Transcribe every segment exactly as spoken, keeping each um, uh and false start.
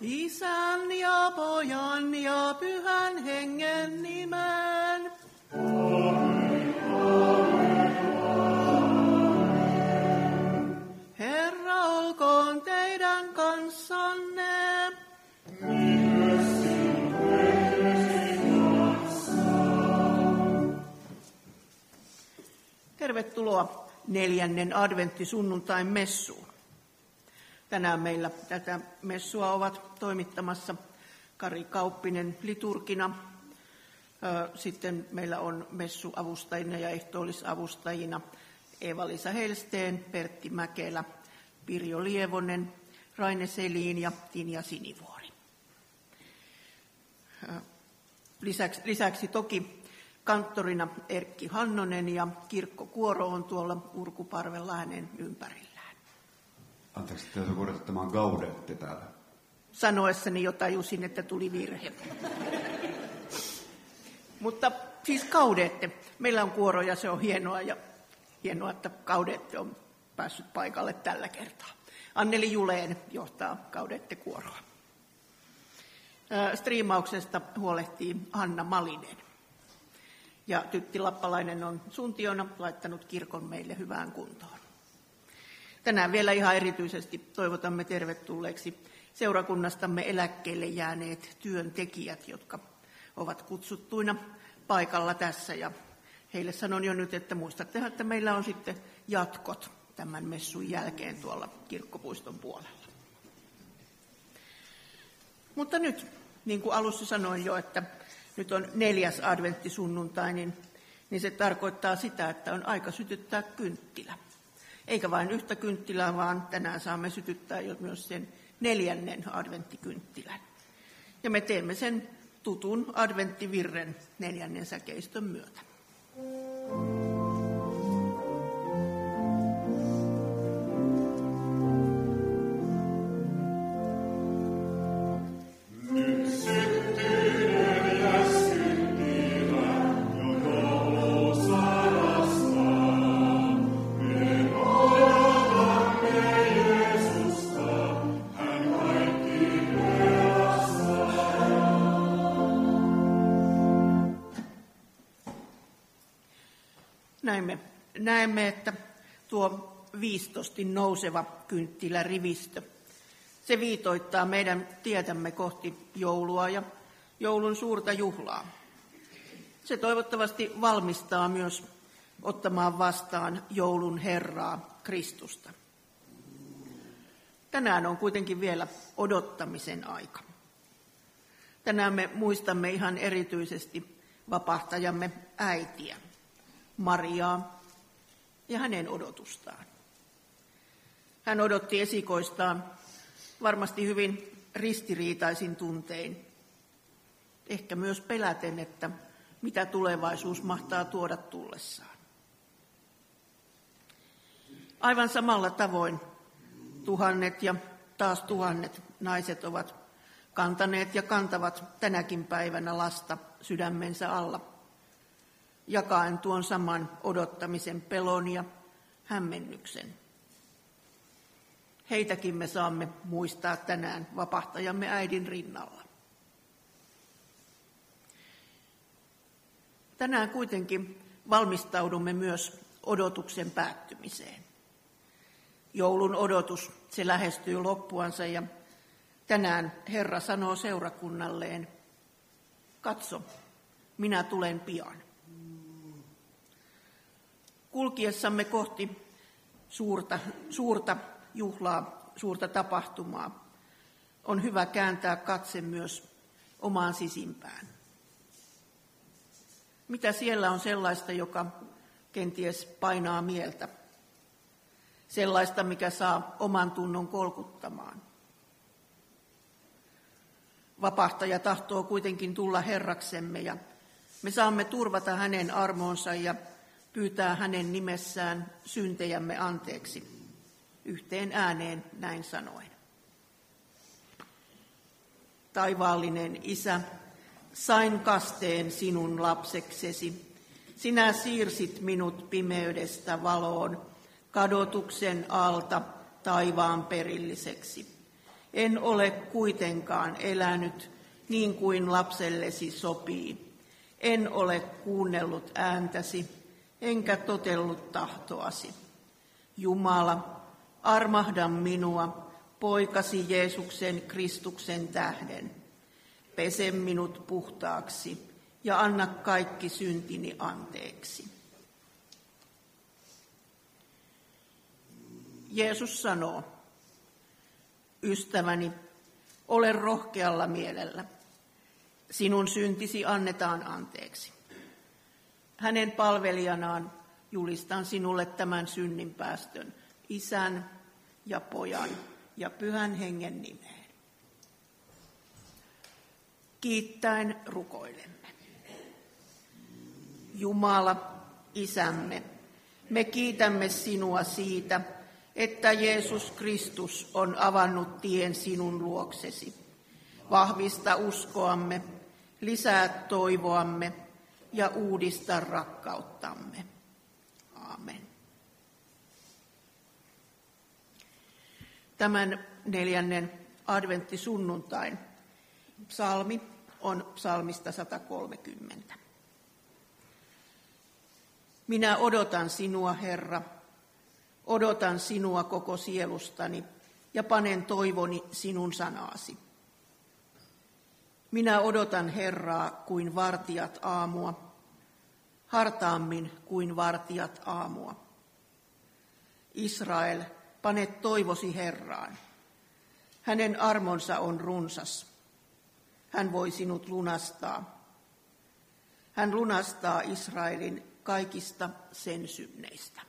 Isän ja Pojan ja Pyhän Hengen nimeen. Amen, amen, amen. Herra olkoon teidän kanssanne. Myös sinun kanssaan. Tervetuloa neljännen adventtisunnuntain messuun. Tänään meillä tätä messua ovat toimittamassa Kari Kauppinen liturgina. Sitten meillä on messuavustajina ja ehtoollisavustajina Eeva-Liisa Helsteen, Pertti Mäkelä, Pirjo Lievonen, Raine Selin ja Tinja Sinivuori. Lisäksi, lisäksi toki kanttorina Erkki Hannonen ja kirkkokuoro on tuolla Urkuparvella hänen ympärillään. Anteeksi, täytyy korjata, tämä on Gaudete täällä. Sanoessani jo tajusin, että tuli virhe. Mutta siis Gaudete. Meillä on kuoro ja se on hienoa ja hienoa, että Gaudete on päässyt paikalle tällä kertaa. Anneli Juleen johtaa Gaudete-kuoroa. Striimauksesta huolehtii Hanna Malinen. Ja Tytti Lappalainen on suntiona laittanut kirkon meille hyvään kuntoon. Tänään vielä ihan erityisesti toivotamme tervetulleeksi seurakunnastamme eläkkeelle jääneet työntekijät, jotka ovat kutsuttuina paikalla tässä. Ja heille sanon jo nyt, että muistatte, että meillä on sitten jatkot tämän messun jälkeen tuolla kirkkopuiston puolella. Mutta nyt, niin kuin alussa sanoin jo, että nyt on neljäs adventtisunnuntai, niin, niin se tarkoittaa sitä, että on aika sytyttää kynttilä. Eikä vain yhtä kynttilää, vaan tänään saamme sytyttää jo myös sen neljännen adventtikynttilän. Ja me teemme sen tutun adventtivirren neljännen säkeistön myötä. Näemme, näemme, että tuo viistosti nouseva kynttilärivistö, se viitoittaa meidän tietämme kohti joulua ja joulun suurta juhlaa. Se toivottavasti valmistaa myös ottamaan vastaan joulun Herraa Kristusta. Tänään on kuitenkin vielä odottamisen aika. Tänään me muistamme ihan erityisesti vapahtajamme äitiä, Mariaa ja hänen odotustaan. Hän odotti esikoistaan varmasti hyvin ristiriitaisin tuntein, ehkä myös peläten, että mitä tulevaisuus mahtaa tuoda tullessaan. Aivan samalla tavoin tuhannet ja taas tuhannet naiset ovat kantaneet ja kantavat tänäkin päivänä lasta sydämensä alla, jakaen tuon saman odottamisen pelon ja hämmennyksen. Heitäkin me saamme muistaa tänään vapahtajamme äidin rinnalla. Tänään kuitenkin valmistaudumme myös odotuksen päättymiseen. Joulun odotus, se lähestyy loppuansa ja tänään Herra sanoo seurakunnalleen, katso, minä tulen pian. Kulkiessamme kohti suurta, suurta juhlaa, suurta tapahtumaa, on hyvä kääntää katse myös omaan sisimpään. Mitä siellä on sellaista, joka kenties painaa mieltä? Sellaista, mikä saa oman tunnon kolkuttamaan. Vapahtaja tahtoo kuitenkin tulla Herraksemme ja me saamme turvata hänen armoonsa ja pyytää hänen nimessään syntejämme anteeksi, yhteen ääneen näin sanoen. Taivaallinen Isä, sain kasteen sinun lapseksesi. Sinä siirsit minut pimeydestä valoon, kadotuksen alta taivaan perilliseksi. En ole kuitenkaan elänyt niin kuin lapsellesi sopii. En ole kuunnellut ääntäsi, enkä totellut tahtoasi. Jumala, armahda minua poikasi Jeesuksen Kristuksen tähden. Pese minut puhtaaksi ja anna kaikki syntini anteeksi. Jeesus sanoo, ystäväni, ole rohkealla mielellä. Sinun syntisi annetaan anteeksi. Hänen palvelijanaan julistan sinulle tämän synninpäästön Isän ja Pojan ja Pyhän Hengen nimeen. Kiittäen rukoilemme. Jumala, Isämme, me kiitämme sinua siitä, että Jeesus Kristus on avannut tien sinun luoksesi. Vahvista uskoamme, lisää toivoamme ja uudista rakkauttamme. Aamen. Tämän neljännen adventtisunnuntain psalmi on psalmista sata kolmekymmentä. Minä odotan sinua, Herra, odotan sinua koko sielustani ja panen toivoni sinun sanaasi. Minä odotan Herraa kuin vartijat aamua, hartaammin kuin vartijat aamua. Israel, pane toivosi Herraan. Hänen armonsa on runsas. Hän voi sinut lunastaa. Hän lunastaa Israelin kaikista sen synneistä.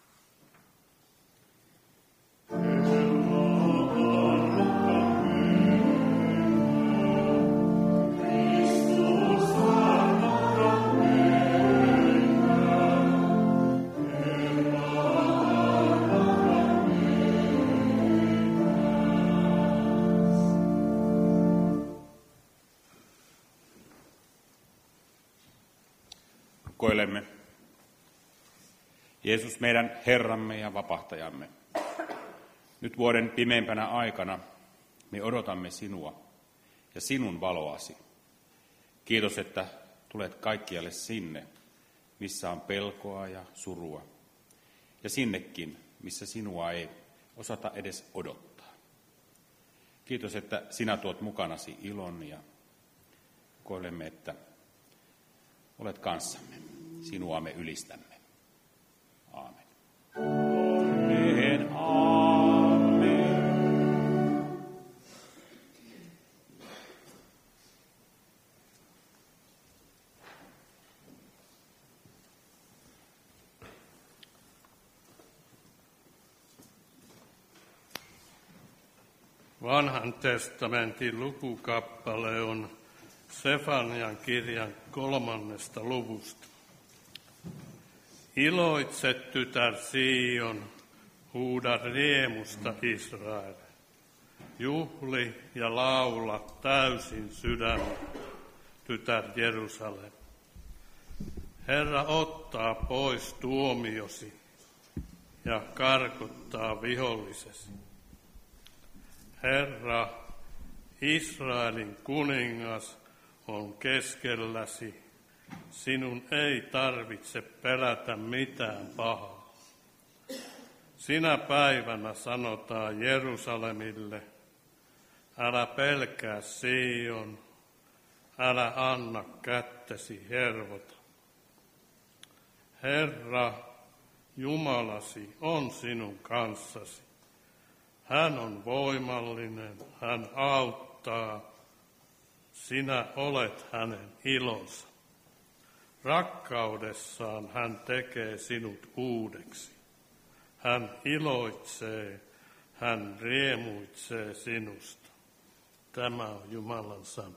Rukoilemme. Jeesus, meidän Herramme ja Vapahtajamme, nyt vuoden pimeimpänä aikana me odotamme sinua ja sinun valoasi. Kiitos, että tulet kaikkialle sinne, missä on pelkoa ja surua, ja sinnekin, missä sinua ei osata edes odottaa. Kiitos, että sinä tuot mukanasi ilon ja rukoilemme, että olet kanssamme. Sinua me ylistämme. Aamen. Amen. Aamen. Vanhan testamentin lukukappale on Sefanian kirjan kolmannesta luvusta. Iloitse, tytär Sion, huuda riemusta Israel. Juhli ja laula täysin sydämen, tytär Jerusalem. Herra ottaa pois tuomiosi ja karkottaa vihollisesi. Herra, Israelin kuningas, on keskelläsi. Sinun ei tarvitse pelätä mitään pahaa. Sinä päivänä sanotaan Jerusalemille, älä pelkää Sion, älä anna kättesi hervota. Herra, Jumalasi on sinun kanssasi. Hän on voimallinen, hän auttaa. Sinä olet hänen ilonsa. Rakkaudessaan hän tekee sinut uudeksi. Hän iloitsee, hän riemuitsee sinusta. Tämä on Jumalan sana.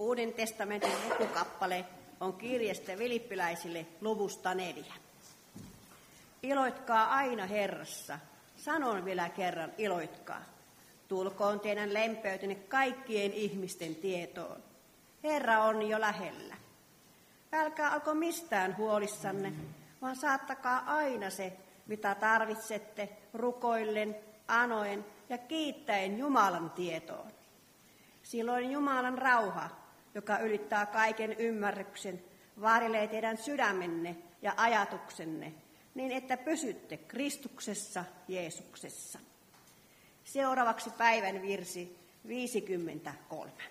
Uuden testamentin lukukappale on kirjeestä Filippiläisille luvusta neljä. Iloitkaa aina Herrassa. Sanon vielä kerran, iloitkaa. Tulkoon teidän lempeytenne kaikkien ihmisten tietoon. Herra on jo lähellä. Älkää olko mistään huolissanne, vaan saattakaa aina se, mitä tarvitsette, rukoillen, anoen ja kiittäen Jumalan tietoon. Silloin Jumalan rauha, joka ylittää kaiken ymmärryksen, varjelee teidän sydämenne ja ajatuksenne, niin että pysytte Kristuksessa Jeesuksessa. Seuraavaksi päivän virsi viisikymmentäkolme.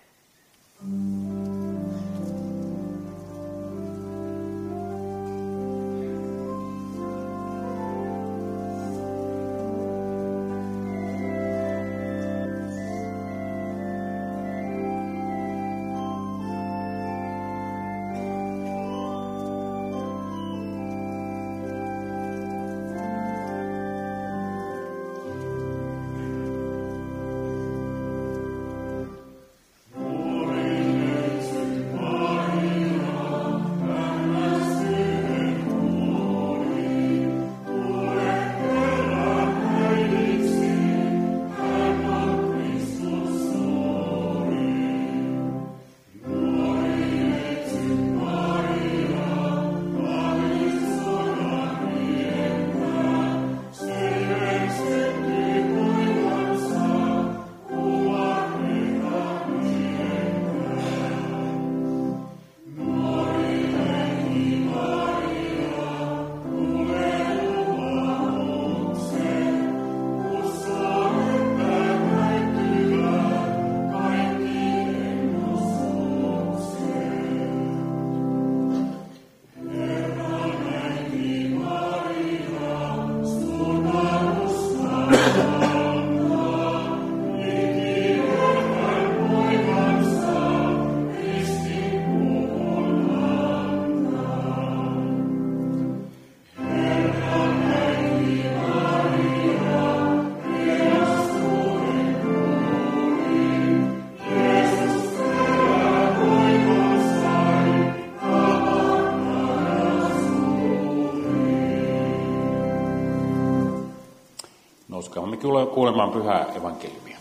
Nouskaamme kuulemaan pyhää evankeliumia.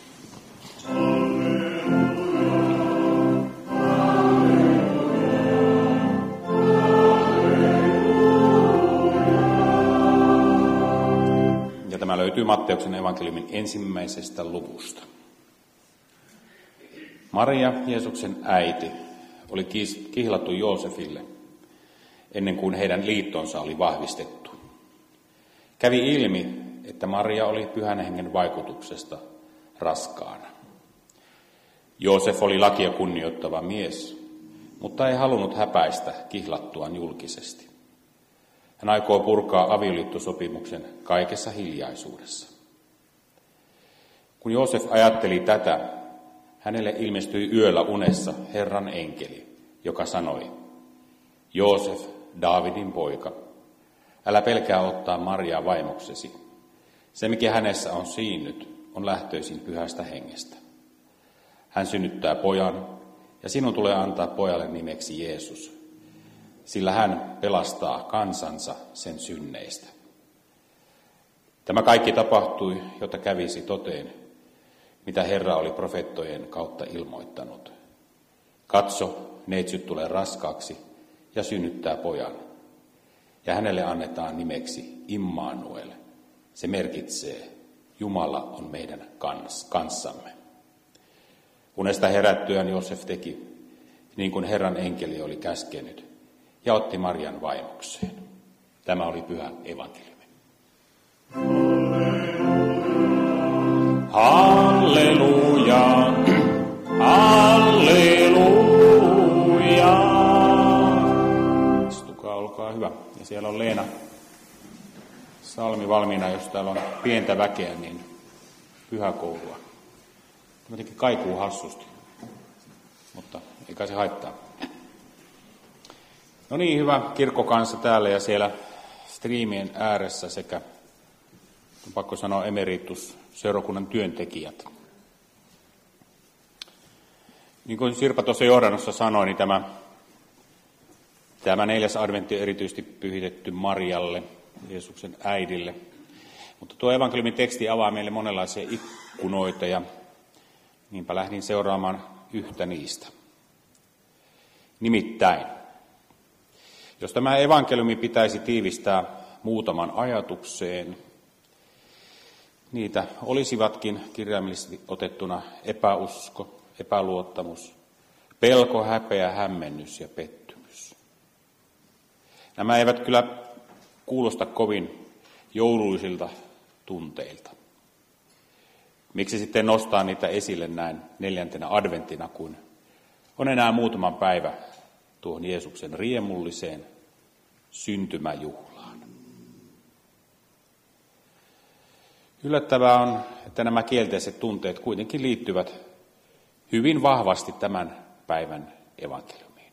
Ja tämä löytyy Matteuksen evankeliumin ensimmäisestä luvusta. Maria, Jeesuksen äiti, oli kihlattu Joosefille ennen kuin heidän liittonsa oli vahvistettu. Kävi ilmi, että Maria oli Pyhän Hengen vaikutuksesta raskaana. Joosef oli lakia kunnioittava mies, mutta ei halunnut häpäistä kihlattuaan julkisesti. Hän aikoo purkaa avioliittosopimuksen kaikessa hiljaisuudessa. Kun Joosef ajatteli tätä, hänelle ilmestyi yöllä unessa Herran enkeli, joka sanoi: Joosef, Daavidin poika, älä pelkää ottaa Mariaa vaimoksesi. Se, mikä hänessä on siinnyt, on lähtöisin Pyhästä Hengestä. Hän synnyttää pojan, ja sinun tulee antaa pojalle nimeksi Jeesus, sillä hän pelastaa kansansa sen synneistä. Tämä kaikki tapahtui, jotta kävisi toteen, mitä Herra oli profeettojen kautta ilmoittanut. Katso, neitsyt tulee raskaaksi ja synnyttää pojan, ja hänelle annetaan nimeksi Immanuel. Se merkitsee, Jumala on meidän kans, kanssamme. Unesta herättyään Joosef teki, niin kuin Herran enkeli oli käskenyt, ja otti Marian vaimokseen. Tämä oli pyhä evankeliumi. Halleluja, halleluja. Istukaa, olkaa hyvä. Ja siellä on Leena salmi valmiina, jos täällä on pientä väkeä, niin pyhäkoulua. Tämä jotenkin kaikuu hassusti, mutta ei kai se haittaa. No niin, hyvä kirkkokansa täällä ja siellä striimien ääressä sekä, on pakko sanoa, emeritus seurakunnan työntekijät. Niin kuin Sirpa tuossa johdannossa sanoi, niin tämä, tämä neljäs adventti on erityisesti pyhitetty Marialle, Jeesuksen äidille. Mutta tuo evankeliumin teksti avaa meille monenlaisia ikkunoita ja niinpä lähdin seuraamaan yhtä niistä. Nimittäin, jos tämä evankeliumi pitäisi tiivistää muutaman ajatukseen, niitä olisivatkin kirjaimellisesti otettuna epäusko, epäluottamus, pelko, häpeä, hämmennys ja pettymys. Nämä eivät kyllä kuulosta kovin joulullisilta tunteilta. Miksi sitten nostaa niitä esille näin neljäntenä adventtina, kun on enää muutama päivä tuohon Jeesuksen riemulliseen syntymäjuhlaan? Yllättävää on, että nämä kielteiset tunteet kuitenkin liittyvät hyvin vahvasti tämän päivän evankeliumiin.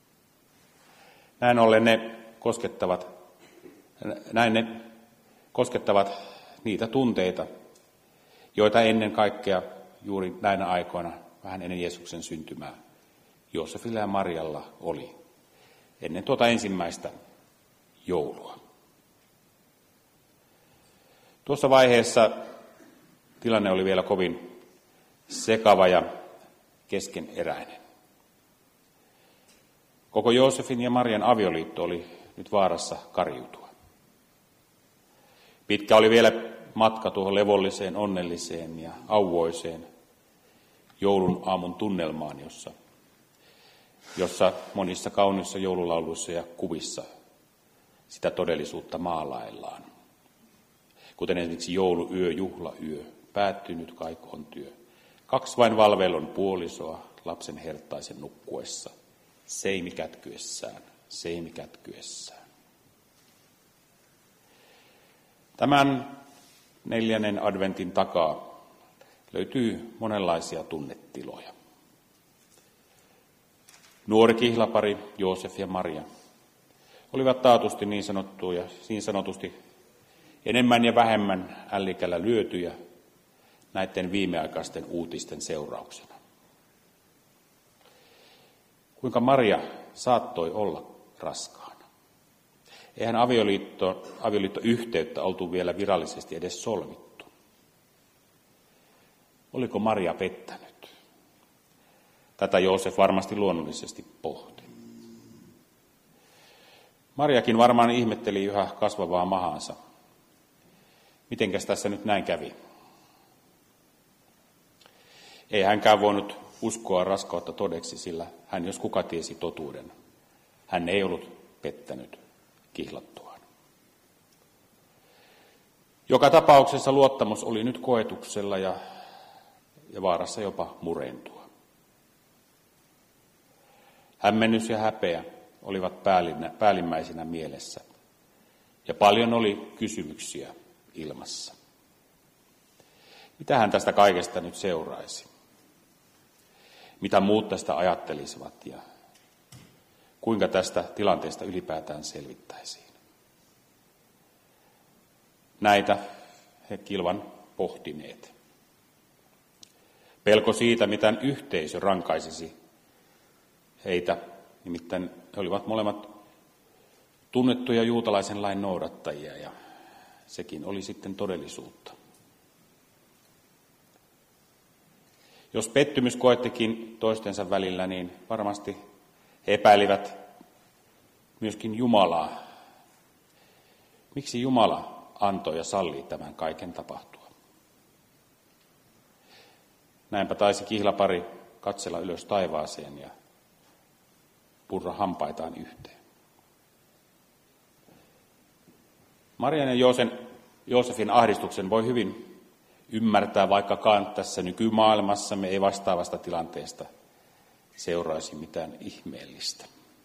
Näin ollen ne koskettavat, näin ne koskettavat niitä tunteita, joita ennen kaikkea juuri näinä aikoina, vähän ennen Jeesuksen syntymää, Joosefilla ja Marialla oli, ennen tuota ensimmäistä joulua. Tuossa vaiheessa tilanne oli vielä kovin sekava ja keskeneräinen. Koko Joosefin ja Marian avioliitto oli nyt vaarassa kariutua. Pitkä oli vielä matka tuohon levolliseen, onnelliseen ja auvoiseen joulun aamun tunnelmaan, jossa, jossa monissa kauniissa joululauluissa ja kuvissa sitä todellisuutta maalaillaan. Kuten esimerkiksi jouluyö, juhlayö, päättynyt kaikon työ. Kaksi vain valveilon puolisoa lapsen herttaisen nukkuessa, seimi kätkyessään, seimi kätkyessään. Tämän neljännen adventin takaa löytyy monenlaisia tunnetiloja. Nuori kihlapari Joosef ja Maria olivat taatusti niin sanottuja, niin sanotusti enemmän ja vähemmän ällikällä lyötyjä näiden viimeaikaisten uutisten seurauksena. Kuinka Maria saattoi olla raskaana? Eihän avioliitto, avioliittoyhteyttä oltu vielä virallisesti edes solmittu. Oliko Maria pettänyt? Tätä Joosef varmasti luonnollisesti pohti. Mariakin varmaan ihmetteli yhä kasvavaa mahansa. Mitenkäs tässä nyt näin kävi? Ei hänkään voinut uskoa raskautta todeksi, sillä hän jos kuka tiesi totuuden. Hän ei ollut pettänyt kihlattuaan. Joka tapauksessa luottamus oli nyt koetuksella ja, ja vaarassa jopa murentua. Hämmennys ja häpeä olivat päällimmäisinä mielessä ja paljon oli kysymyksiä ilmassa. Mitähän tästä kaikesta nyt seuraisi? Mitä muut tästä ajattelisivat ja kuinka tästä tilanteesta ylipäätään selvittäisiin? Näitä he kilvan pohtineet. Pelko siitä, mitä yhteisö rankaisisi heitä, nimittäin he olivat molemmat tunnettuja juutalaisen lain noudattajia ja sekin oli sitten todellisuutta. Jos pettymys koettikin toistensa välillä, niin varmasti he epäilivät myöskin Jumalaa. Miksi Jumala antoi ja sallii tämän kaiken tapahtua? Näinpä taisi kihlapari katsella ylös taivaaseen ja purra hampaitaan yhteen. Marian ja Joosen, Joosefin ahdistuksen voi hyvin ymmärtää, vaikkakaan tässä nykymaailmassamme ei vastaavasta tilanteesta seuraisi mitään ihmeellistä.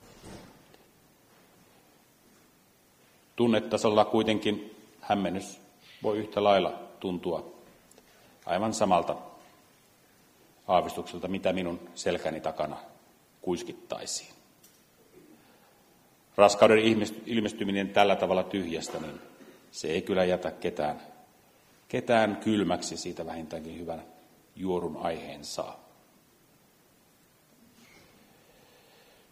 Tunnetasolla kuitenkin hämmennys voi yhtä lailla tuntua aivan samalta aavistukselta, mitä minun selkäni takana kuiskittaisiin. Raskauden ilmestyminen tällä tavalla tyhjästä, niin se ei kyllä jätä ketään, ketään kylmäksi, siitä vähintäänkin hyvän juorun aiheen saa.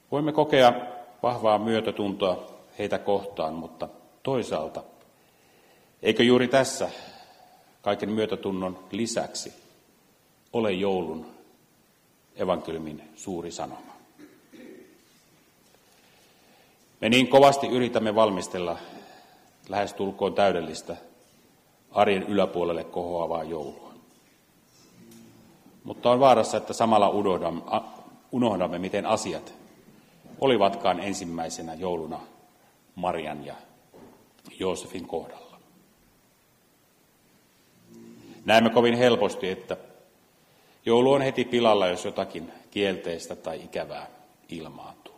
Voimme kokea vahvaa myötätuntoa heitä kohtaan, mutta toisaalta, eikö juuri tässä kaiken myötätunnon lisäksi ole joulun evankeliumin suuri sanoma? Me niin kovasti yritämme valmistella lähestulkoon täydellistä arjen yläpuolelle kohoavaa joulua. Mutta on vaarassa, että samalla unohdamme, unohdamme miten asiat olivatkaan ensimmäisenä jouluna Marian ja Joosefin kohdalla. Näemme kovin helposti, että joulu on heti pilalla, jos jotakin kielteistä tai ikävää ilmaantuu.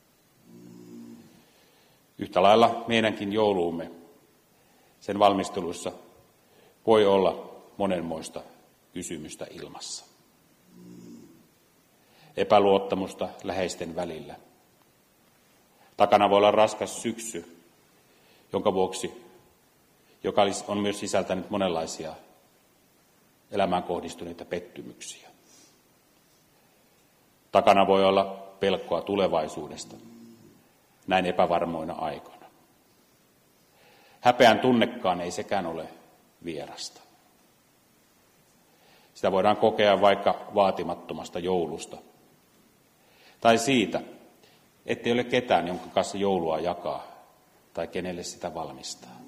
Yhtä lailla meidänkin jouluumme, sen valmistelussa voi olla monenmoista kysymystä ilmassa. Epäluottamusta läheisten välillä. Takana voi olla raskas syksy, jonka vuoksi, joka on myös sisältänyt monenlaisia elämään kohdistuneita pettymyksiä. Takana voi olla pelkoa tulevaisuudesta näin epävarmoina aikoina. Häpeän tunnekaan ei sekään ole vierasta. Sitä voidaan kokea vaikka vaatimattomasta joulusta. Tai siitä, ettei ole ketään, jonka kanssa joulua jakaa tai kenelle sitä valmistaa.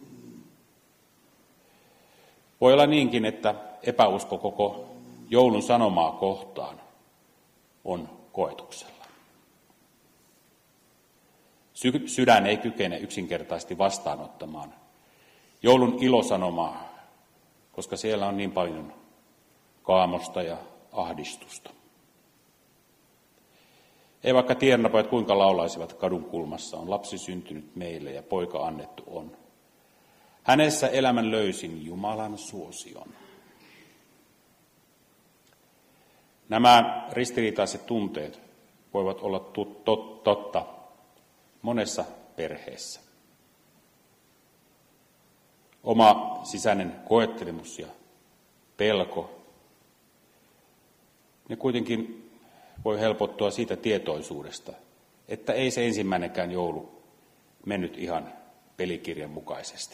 Voi olla niinkin, että epäusko koko joulun sanomaa kohtaan on koetuksella. Sy- sydän ei kykene yksinkertaisesti vastaanottamaan joulun ilosanomaa, koska siellä on niin paljon kaamosta ja ahdistusta. Ei vaikka tiedänapojat kuinka laulaisivat kadun kulmassa, on lapsi syntynyt meille ja poika annettu on. Hänessä elämän löysin Jumalan suosion. Nämä ristiriitaiset tunteet voivat olla tut- tot- totta monessa perheessä. Oma sisäinen koettelemus ja pelko, ne kuitenkin voi helpottua siitä tietoisuudesta, että ei se ensimmäinenkään joulu mennyt ihan pelikirjan mukaisesti.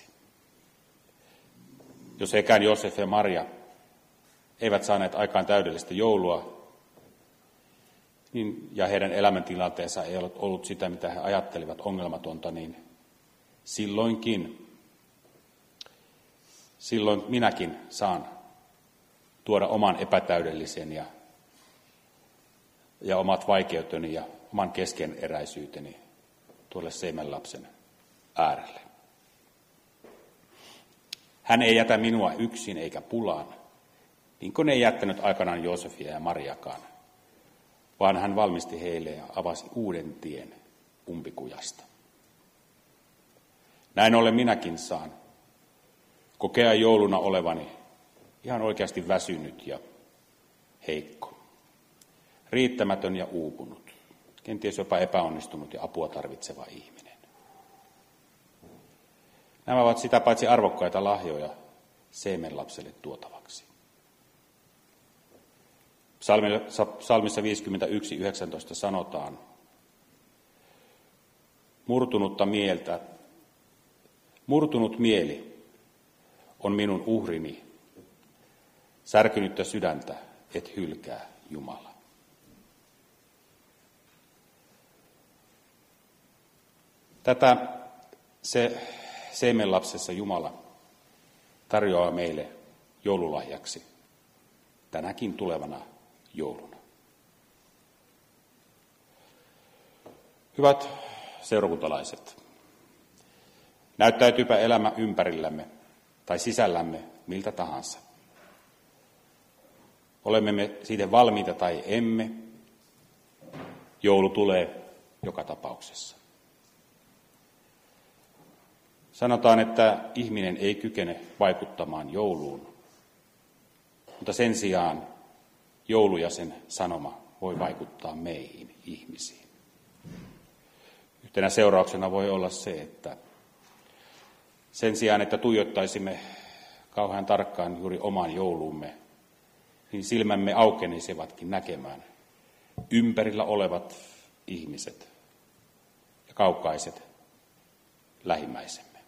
Jos hekään Joosef ja Maria eivät saaneet aikaan täydellistä joulua, niin, ja heidän elämäntilanteensa ei ollut, ollut sitä, mitä he ajattelivat ongelmatonta, niin silloinkin, silloin minäkin saan tuoda oman epätäydellisen ja, ja omat vaikeuteni ja oman keskeneräisyyteni tuolle siemenlapsen äärelle. Hän ei jätä minua yksin eikä pulaan, niin kuin ei jättänyt aikanaan Joosefia ja Mariakaan, vaan hän valmisti heille ja avasi uuden tien umpikujasta. Näin ollen minäkin saan kokea jouluna olevani ihan oikeasti väsynyt ja heikko, riittämätön ja uupunut, kenties jopa epäonnistunut ja apua tarvitseva ihminen. Nämä ovat sitä paitsi arvokkaita lahjoja siemenlapselle tuotavaksi. Psalmissa viisikymmentäyksi yhdeksäntoista sanotaan, murtunutta mieltä, murtunut mieli on minun uhrini, särkynyttä sydäntä et hylkää Jumala. Tätä se siemenlapsessa Jumala tarjoaa meille joululahjaksi tänäkin tulevana jouluna. Hyvät seurakuntalaiset, näyttäytyypä elämä ympärillämme tai sisällämme miltä tahansa. Olemme me siitä valmiita tai emme, joulu tulee joka tapauksessa. Sanotaan, että ihminen ei kykene vaikuttamaan jouluun, mutta sen sijaan joulu ja sen sanoma voi vaikuttaa meihin, ihmisiin. Yhtenä seurauksena voi olla se, että sen sijaan, että tuijottaisimme kauhean tarkkaan juuri omaan jouluumme, niin silmämme aukenisivatkin näkemään ympärillä olevat ihmiset kaukaiset lähimmäisemme.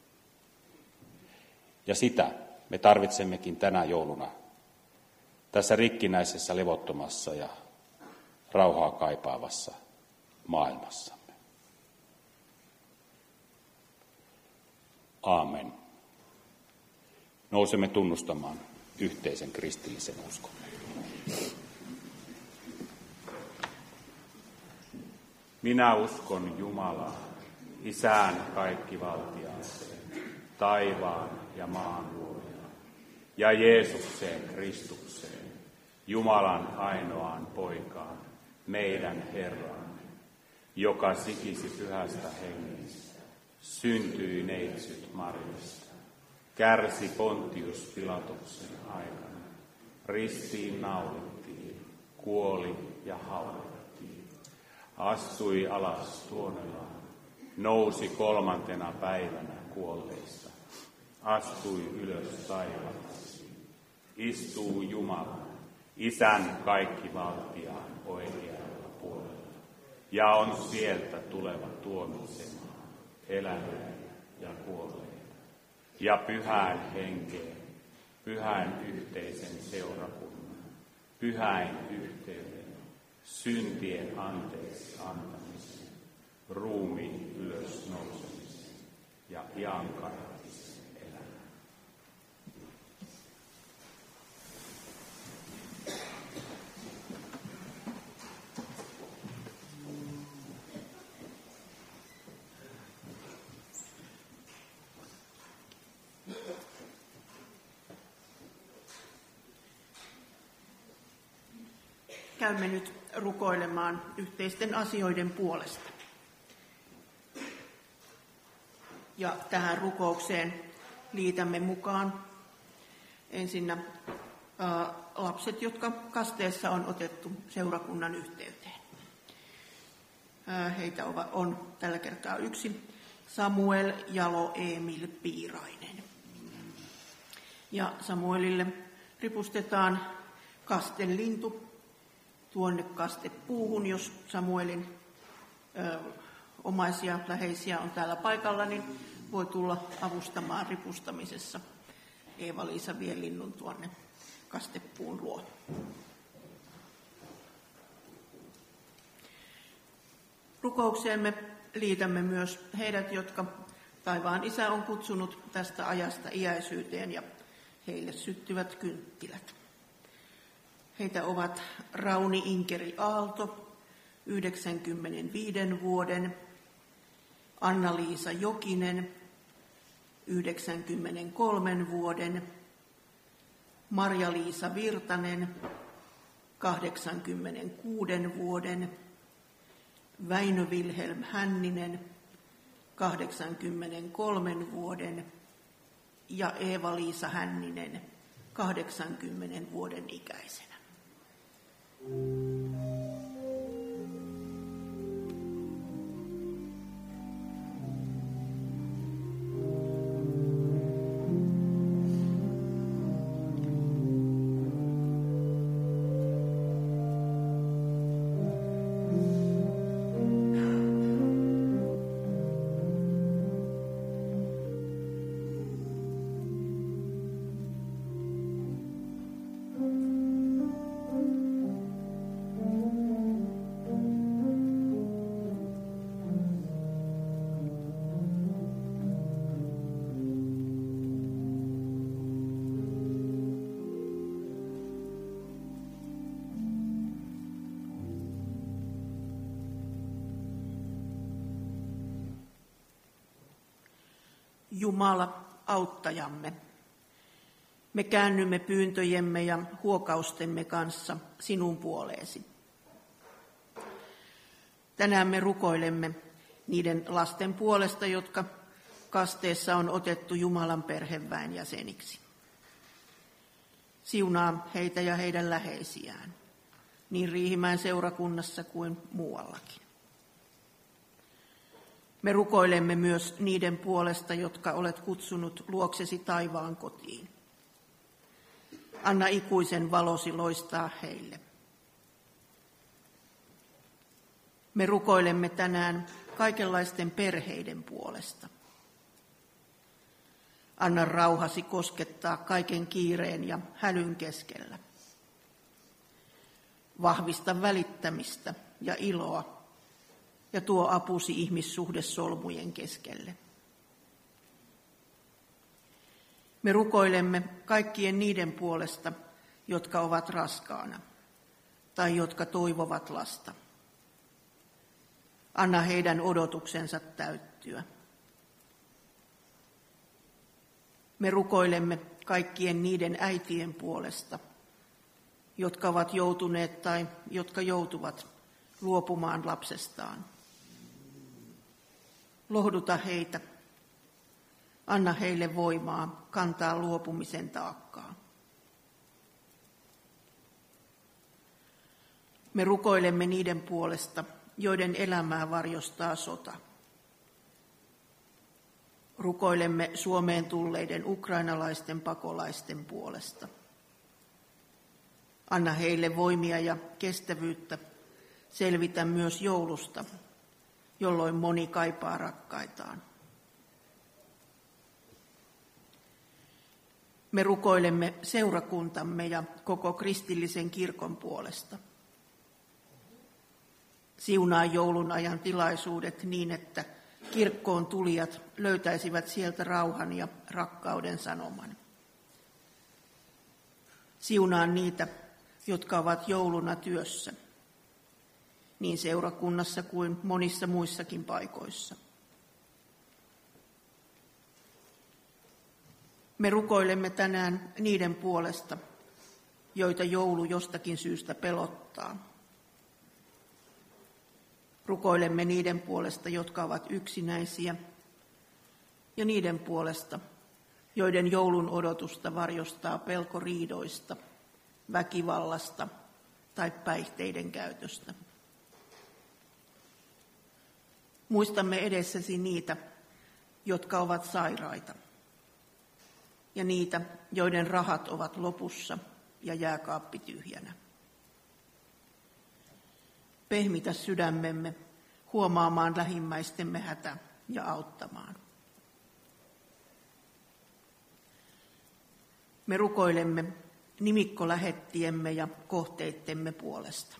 Ja sitä me tarvitsemmekin tänä jouluna tässä rikkinäisessä, levottomassa ja rauhaa kaipaavassa maailmassamme. Aamen. Nousemme tunnustamaan yhteisen kristillisen uskon. Minä uskon Jumalaa, Isään kaikkivaltiaaseen, taivaan ja maan luojaan, ja Jeesukseen Kristukseen, Jumalan ainoaan poikaan, meidän Herramme, joka sikisi pyhästä hengestä, syntyi neitsyt Mariasta, kärsi Pontius Pilatuksen aikana, ristiin naulittiin, kuoli ja haudattiin, astui alas tuonelaan, nousi kolmantena päivänä kuolleista, astui ylös taivaisiin, istuu Jumalan, Isän kaikkivaltiaan oikealla puolella, ja on sieltä tuleva tuomitsemaan eläviä ja kuolleita, ja pyhään henkeen, pyhän yhteisen seurakunnan, pyhäin yhteyden, syntien anteeksi antamisen, ruumiin ylös nousemisen ja iankaikkisen elämän. Käymme nyt rukoilemaan yhteisten asioiden puolesta. Ja tähän rukoukseen liitämme mukaan ensinnä ää, lapset, jotka kasteessa on otettu seurakunnan yhteyteen. Ää, heitä on tällä kertaa yksi, Samuel Jalo Emil Piirainen. Ja Samuelille ripustetaan kastelintu tuonne kastepuuhun, jos Samuelin ö, omaisia läheisiä on täällä paikalla, niin voi tulla avustamaan ripustamisessa. Eeva-Liisa vie linnun tuonne kastepuun luo. Rukoukseemme liitämme myös heidät, jotka taivaan Isä on kutsunut tästä ajasta iäisyyteen, ja heille syttyvät kynttilät. Heitä ovat Rauni Inkeri Aalto, yhdeksänkymmentäviisi vuoden, Anna-Liisa Jokinen, yhdeksänkymmentäkolme vuoden, Marja-Liisa Virtanen, kahdeksankymmentäkuusi vuoden, Väinö Vilhelm Hänninen, kahdeksankymmentäkolme vuoden, ja Eeva-Liisa Hänninen, kahdeksankymmenen vuoden ikäisenä. Jumala, auttajamme, me käännymme pyyntöjemme ja huokaustemme kanssa sinun puoleesi. Tänään me rukoilemme niiden lasten puolesta, jotka kasteessa on otettu Jumalan perheväen jäseniksi. Siunaa heitä ja heidän läheisiään, niin Riihimäen seurakunnassa kuin muuallakin. Me rukoilemme myös niiden puolesta, jotka olet kutsunut luoksesi taivaan kotiin. Anna ikuisen valosi loistaa heille. Me rukoilemme tänään kaikenlaisten perheiden puolesta. Anna rauhasi koskettaa kaiken kiireen ja hälyn keskellä. Vahvista välittämistä ja iloa ja tuo apusi ihmissuhdesolmujen keskelle. Me rukoilemme kaikkien niiden puolesta, jotka ovat raskaana tai jotka toivovat lasta. Anna heidän odotuksensa täyttyä. Me rukoilemme kaikkien niiden äitien puolesta, jotka ovat joutuneet tai jotka joutuvat luopumaan lapsestaan. Lohduta heitä. Anna heille voimaa kantaa luopumisen taakkaa. Me rukoilemme niiden puolesta, joiden elämää varjostaa sota. Rukoilemme Suomeen tulleiden ukrainalaisten pakolaisten puolesta. Anna heille voimia ja kestävyyttä selvitä myös joulusta, jolloin moni kaipaa rakkaitaan. Me rukoilemme seurakuntamme ja koko kristillisen kirkon puolesta. Siunaa joulun ajan tilaisuudet niin, että kirkkoon tulijat löytäisivät sieltä rauhan ja rakkauden sanoman. Siunaa niitä, jotka ovat jouluna työssä, niin seurakunnassa kuin monissa muissakin paikoissa. Me rukoilemme tänään niiden puolesta, joita joulu jostakin syystä pelottaa. Rukoilemme niiden puolesta, jotka ovat yksinäisiä, ja niiden puolesta, joiden joulun odotusta varjostaa pelko riidoista, väkivallasta tai päihteiden käytöstä. Muistamme edessäsi niitä, jotka ovat sairaita, ja niitä, joiden rahat ovat lopussa ja jääkaappi tyhjänä. Pehmitä sydämemme huomaamaan lähimmäistemme hätä ja auttamaan. Me rukoilemme nimikkolähettiemme ja kohteittemme puolesta.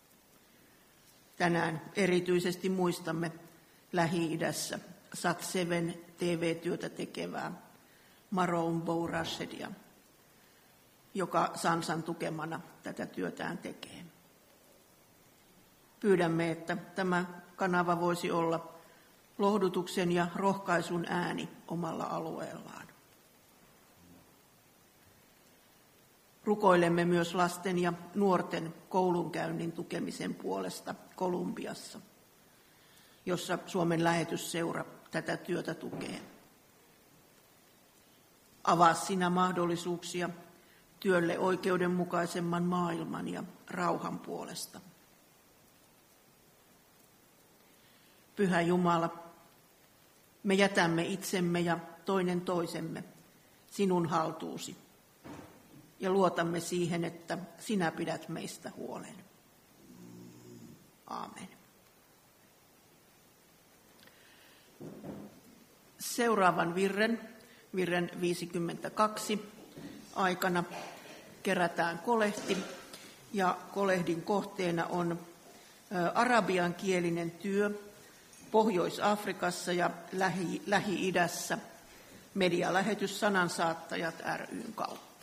Tänään erityisesti muistamme Lähi-idässä Sat seven T V-työtä tekevää Maroun Bourashedia, joka Sansan tukemana tätä työtään tekee. Pyydämme, että tämä kanava voisi olla lohdutuksen ja rohkaisun ääni omalla alueellaan. Rukoilemme myös lasten ja nuorten koulunkäynnin tukemisen puolesta Kolumbiassa, jossa Suomen lähetysseura tätä työtä tukee. Avaa sinä mahdollisuuksia työlle oikeudenmukaisemman maailman ja rauhan puolesta. Pyhä Jumala, me jätämme itsemme ja toinen toisemme sinun haltuusi ja luotamme siihen, että sinä pidät meistä huolen. Aamen. Seuraavan virren, virren viisikymmentäkaksi, aikana kerätään kolehti ja kolehdin kohteena on arabiankielinen työ Pohjois-Afrikassa ja Lähi- Lähi-idässä medialähetys Sanansaattajat ry:n kautta.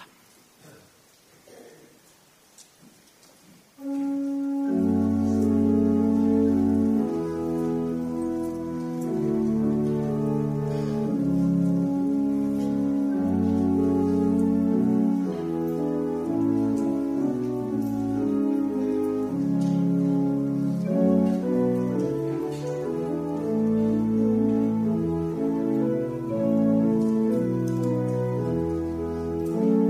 Thank you.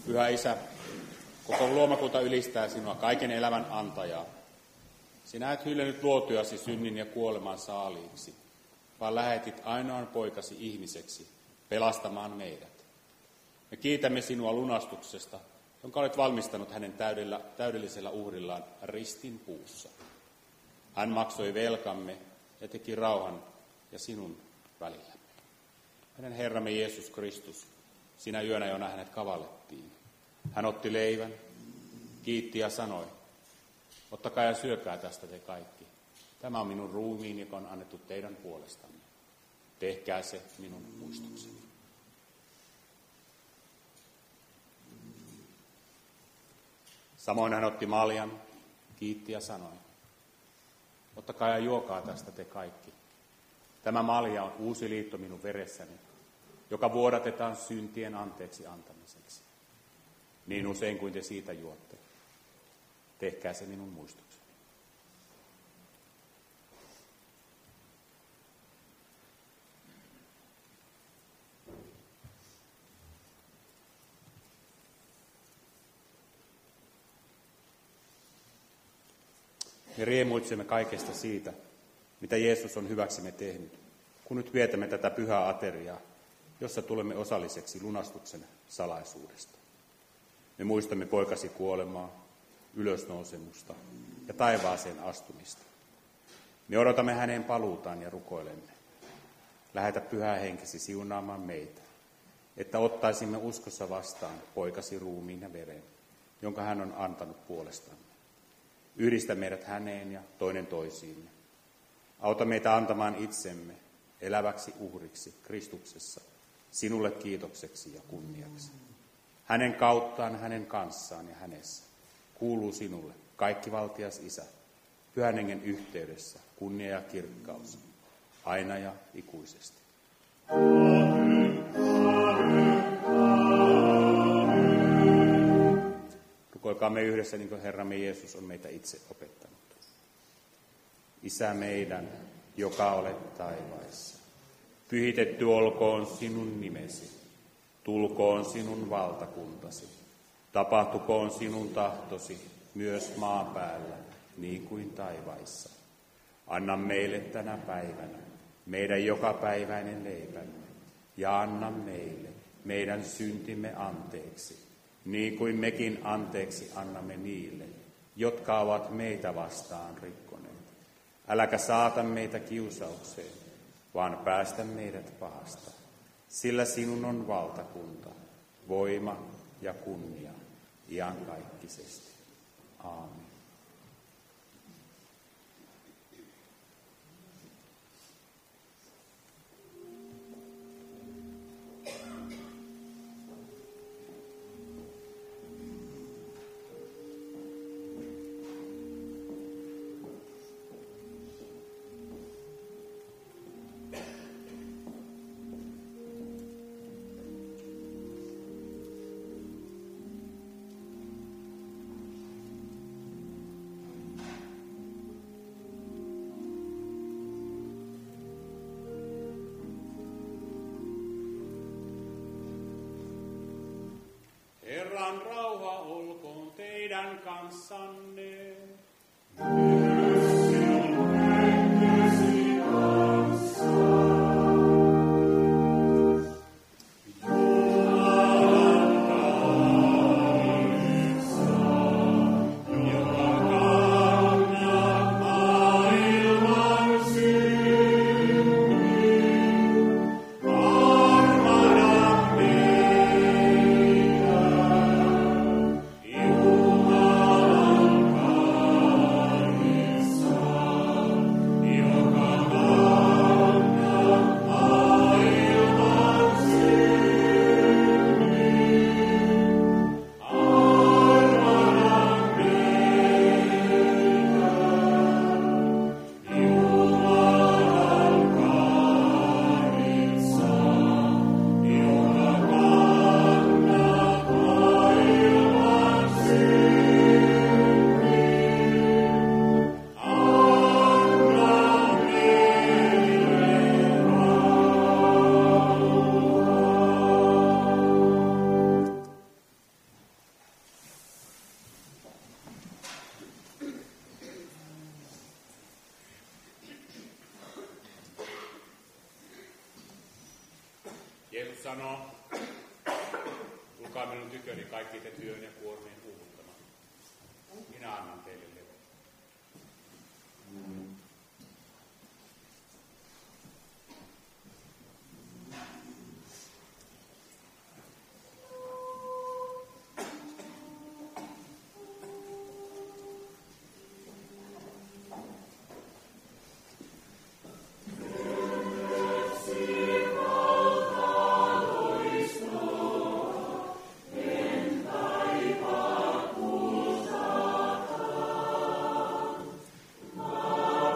Pyhä Isä, koko luomakunta ylistää sinua, kaiken elämän antajaa. Sinä et hylännyt luotuasi synnin ja kuoleman saaliiksi, vaan lähetit ainoan poikasi ihmiseksi pelastamaan meidät. Me kiitämme sinua lunastuksesta, jonka olet valmistanut hänen täydellä, täydellisellä uhrillaan ristin puussa. Hän maksoi velkamme ja teki rauhan ja sinun välillämme. Meidän Herramme Jeesus Kristus, sinä yönä, jona hänet kavallettiin. Hän otti leivän, kiitti ja sanoi, ottakaa ja syökää tästä te kaikki. Tämä on minun ruumiini, joka on annettu teidän puolestanne. Tehkää se minun muistokseni. Samoin hän otti maljan, kiitti ja sanoi, ottakaa ja juokaa tästä te kaikki. Tämä malja on uusi liitto minun veressäni, joka vuodatetaan syntien anteeksi antamiseksi. Niin usein kuin te siitä juotte, tehkää se minun muistokseni. Me riemuitsemme kaikesta siitä, mitä Jeesus on hyväksemme tehnyt, kun nyt vietämme tätä pyhää ateriaa, jossa tulemme osalliseksi lunastuksen salaisuudesta. Me muistamme poikasi kuolemaa, ylösnousemusta ja taivaaseen astumista. Me odotamme hänen paluutaan ja rukoilemme. Lähetä Pyhä Henkesi siunaamaan meitä, että ottaisimme uskossa vastaan poikasi ruumiin ja veren, jonka hän on antanut puolestamme. Yhdistä meidät häneen ja toinen toisiimme. Auta meitä antamaan itsemme eläväksi uhriksi Kristuksessa, sinulle kiitokseksi ja kunniaksi. Hänen kauttaan, hänen kanssaan ja hänessä kuuluu sinulle kaikkivaltias Isä, Pyhän Hengen yhteydessä kunnia ja kirkkaus, aina ja ikuisesti. Rukoilkaamme yhdessä, niin kuin Herramme Jeesus on meitä itse opettanut. Isä meidän, joka olet taivaissa, pyhitetty olkoon sinun nimesi, tulkoon sinun valtakuntasi, tapahtukoon sinun tahtosi myös maan päällä, niin kuin taivaissa. Anna meille tänä päivänä meidän jokapäiväinen leipämme, ja anna meille meidän syntimme anteeksi, niin kuin mekin anteeksi annamme niille, jotka ovat meitä vastaan rikkoneet. Äläkä saata meitä kiusaukseen, vaan päästä meidät pahasta, sillä sinun on valtakunta, voima ja kunnia iankaikkisesti. Aamen. Herran rauha olkoon teidän kanssanne. Jumala sanoo, tulkaa minun tyköni kaikki te työn ja kuormien puhuttamaan. Minä annan teille levon. Mm. Amen.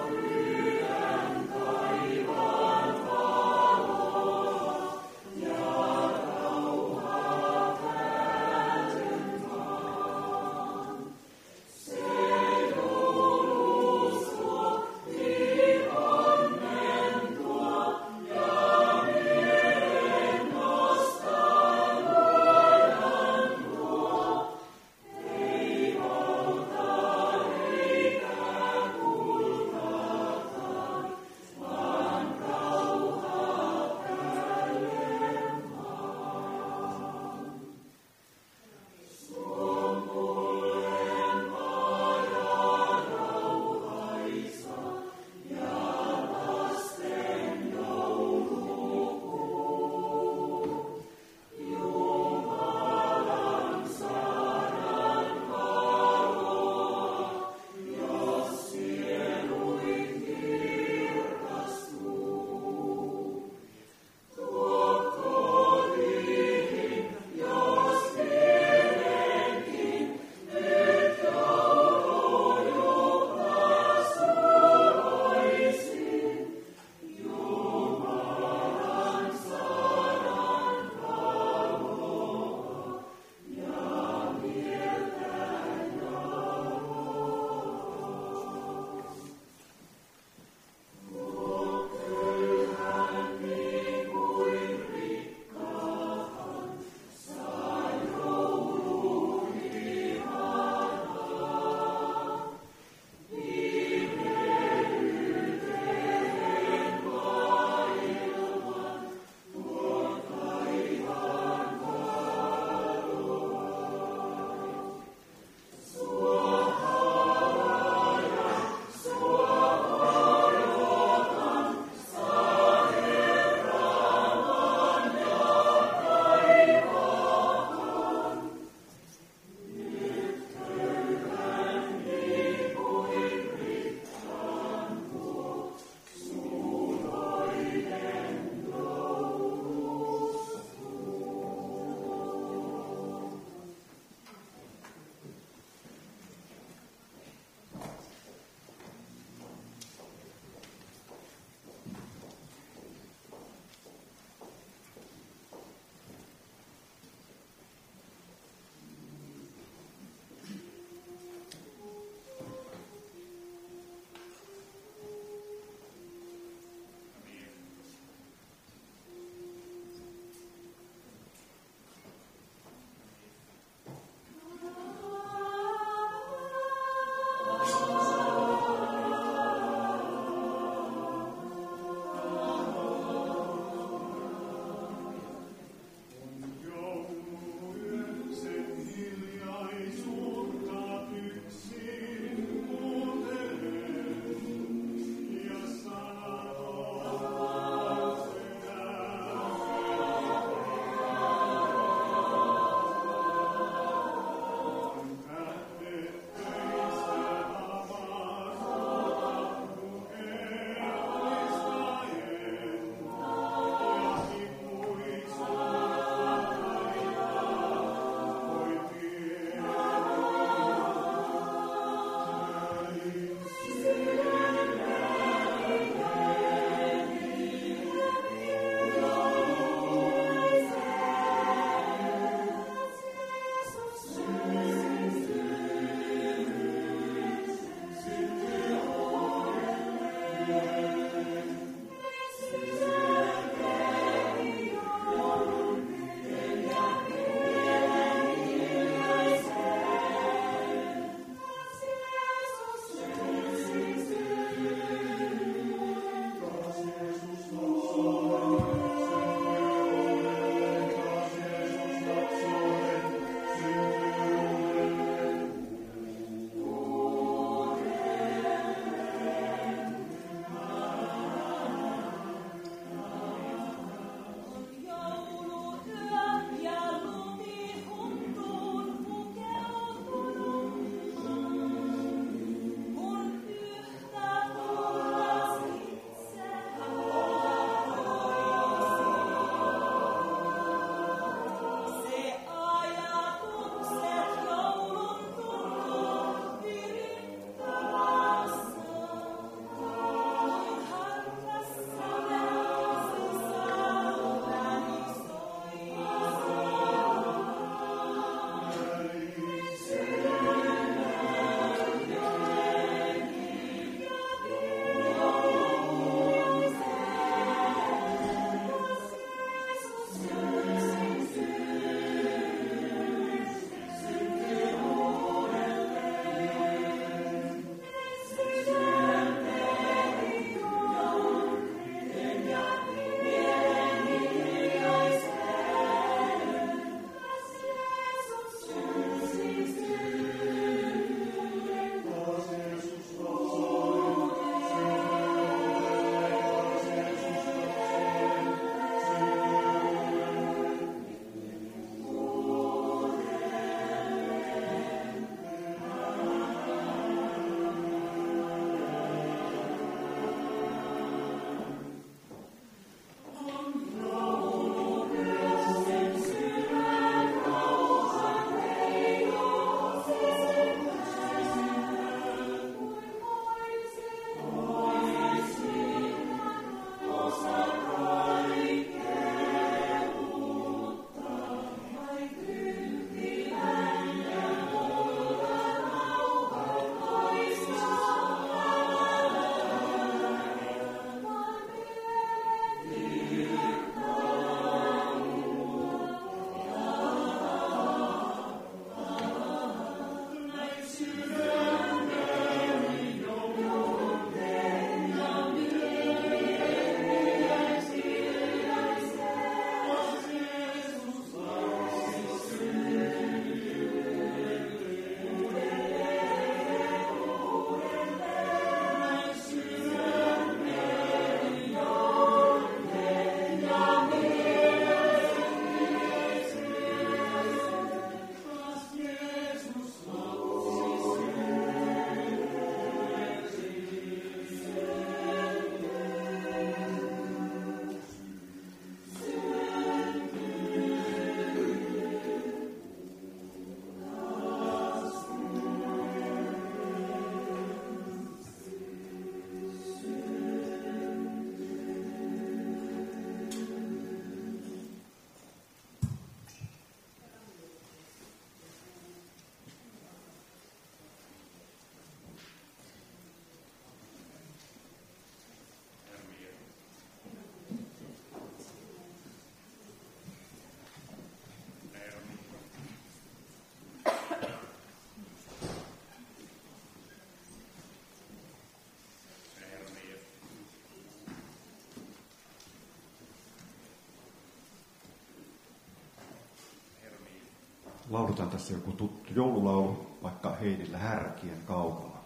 lauletaan tässä joku tuttu joululaulu, vaikka Heidillä härkien kaupalla.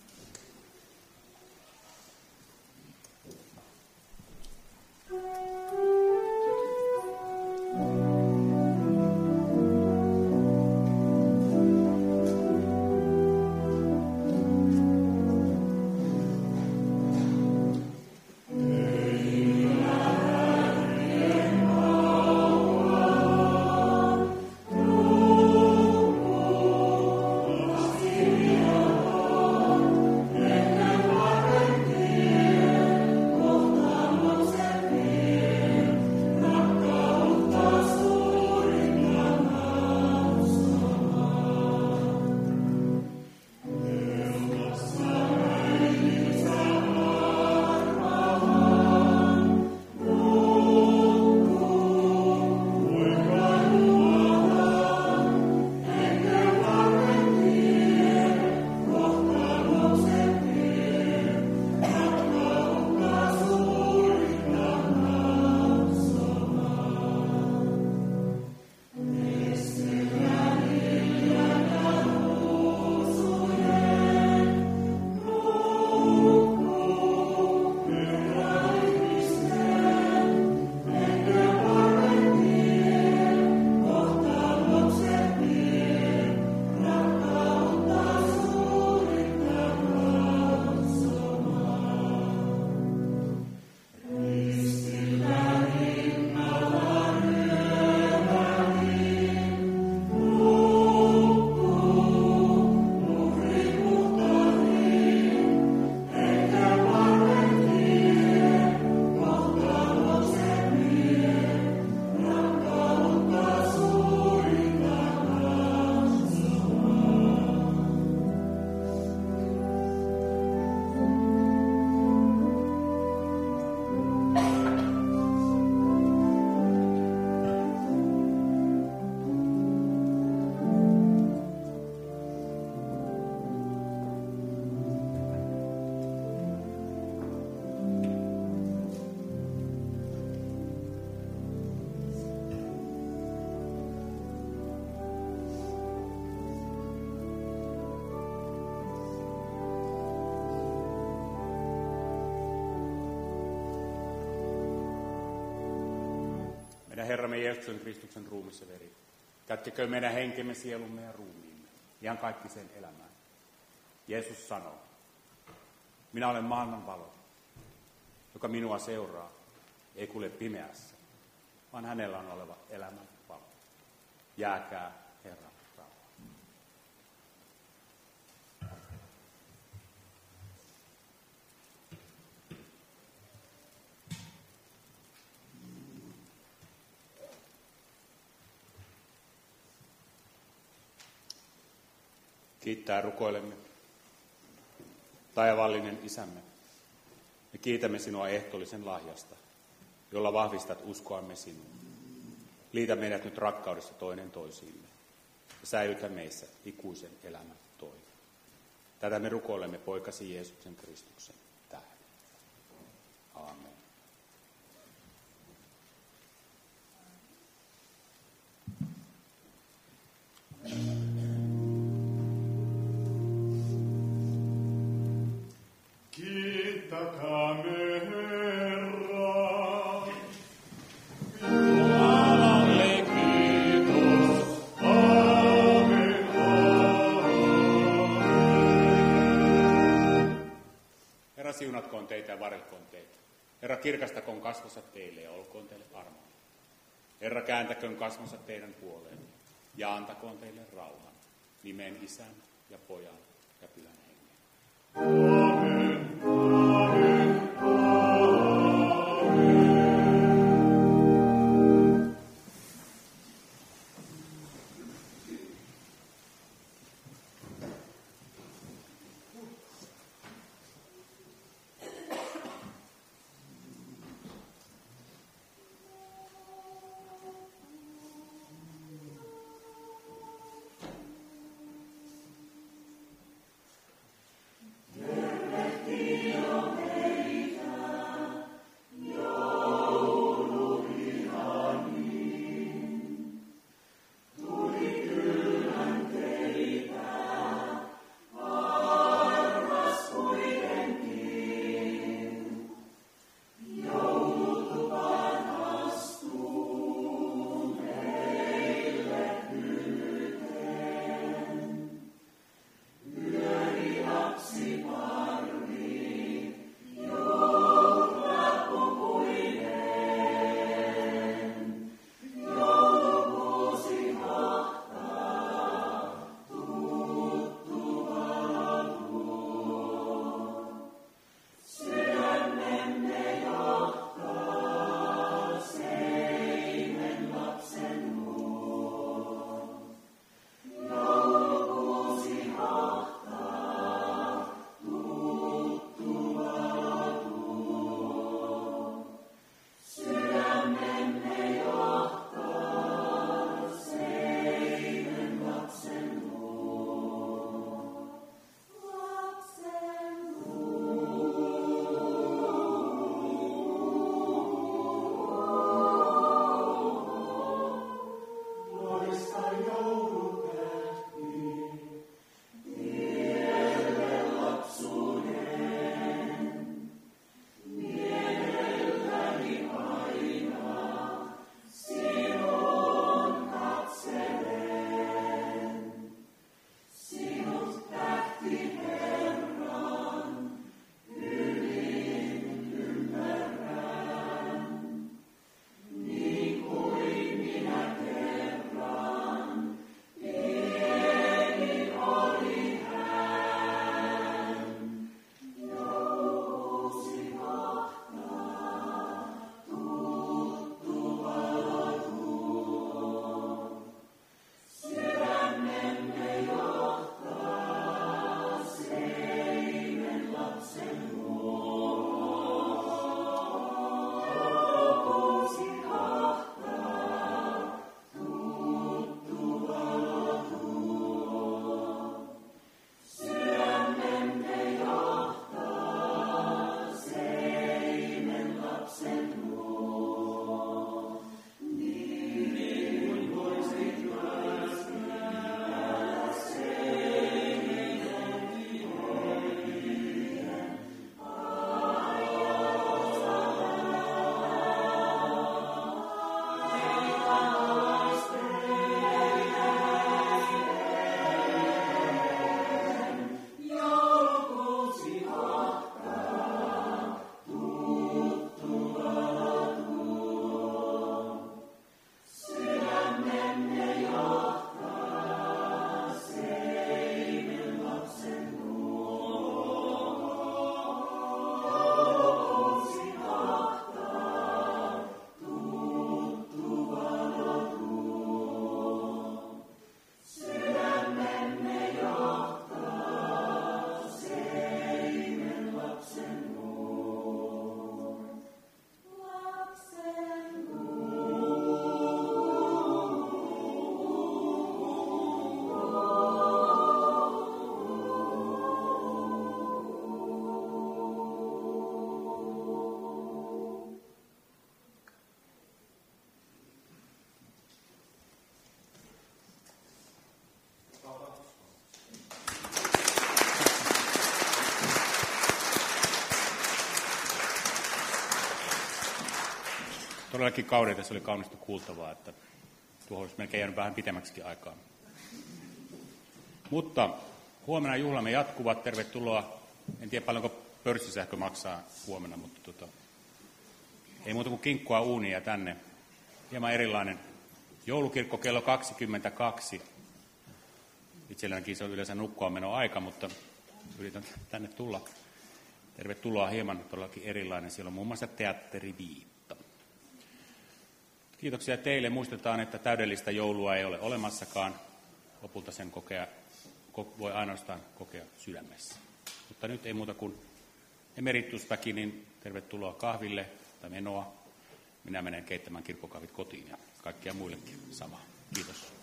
Meidän Herramme Jeesuksen Kristuksen ruumissa veri. Kätkeköön meidän henkemme, sielumme ja ruumiimme, ihan kaikki sen elämään. Jeesus sanoo, minä olen maailman valo, joka minua seuraa, ei kulje pimeässä, vaan hänellä on oleva elämän valo. Jääkää Herran rauhaan. Kiittää rukoilemme. Taivaallinen Isämme, me kiitämme sinua ehtoollisen lahjasta, jolla vahvistat uskoamme sinuun. Liitä meidät nyt rakkaudessa toinen toisiimme ja säilytä meissä ikuisen elämän toivon. Tätä me rukoilemme poikasi Jeesuksen Kristuksen tähden. Aamen. Kiittäkäämme Herraa. Jumalalle kiitos. Aamen, aamen. Herra, siunatkoon teitä ja varjelkoon teitä. Herra, kirkastakoon kasvonsa teille ja olkoon teille armoa. Herra, kääntäköön kasvonsa teidän puoleen ja antakoon teille rauhan. Nimen Isän ja Pojan ja Pyhän Hengen. Aamen, aamen, aamen. Herra todellakin kauneita, se oli kaunista kuultavaa, että tuohon olisi melkein jäänyt vähän pitemmäksikin aikaa. Mutta huomenna juhlamme jatkuvat, tervetuloa. En tiedä paljonko pörssisähkö maksaa huomenna, mutta tota, ei muuta kuin kinkkua uunia tänne. Hieman erilainen joulukirkko kello kaksikymmentäkaksi. Itselläänkin se on yleensä nukkua meno aika, mutta yritän tänne tulla. Tervetuloa, hieman todellakin erilainen. Siellä on muun muassa teatteriviitta. Kiitoksia teille. Muistetaan, että täydellistä joulua ei ole olemassakaan. Lopulta sen kokea, voi ainoastaan kokea sydämessä. Mutta nyt ei muuta kuin emeritusväki, niin tervetuloa kahville tai menoa. Minä menen keittämään kirkkokahvit kotiin ja kaikkia muillekin sama. Kiitos.